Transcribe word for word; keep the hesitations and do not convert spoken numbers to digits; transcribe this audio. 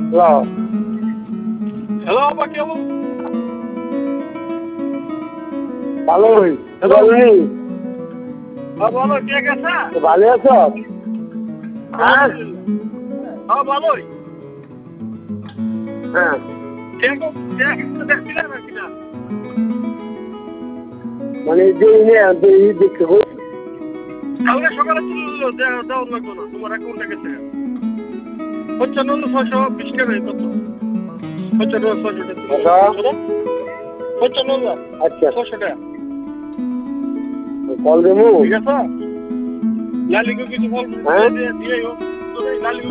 Hello hello আপা কি অবস্থা? ভালোই হ্যালো ভালোই হ্যাঁ বলো কে গেছে? ভালো আছো? হ্যাঁ হ্যাঁ ভালোই। হ্যাঁ কে গো- কে গেছে দেখছিলেন নাকি না? মানে যে এই দেখতে বলছি কালকে সকালে তুললো দেওয়া দেওয়া লাগতো না তোমার অ্যাকাউন্টে গেছে পঞ্চান্ন ছয়শো বিশ টাকা কত পঞ্চান্ন ছয়শো টাকা আচ্ছা পঞ্চান্ন হাজার আচ্ছা ছয়শো টাকা কল দেবো ঠিক আছে লালিকে কিছু ফল হ্যাঁ দিয়ে দিয়ে লালি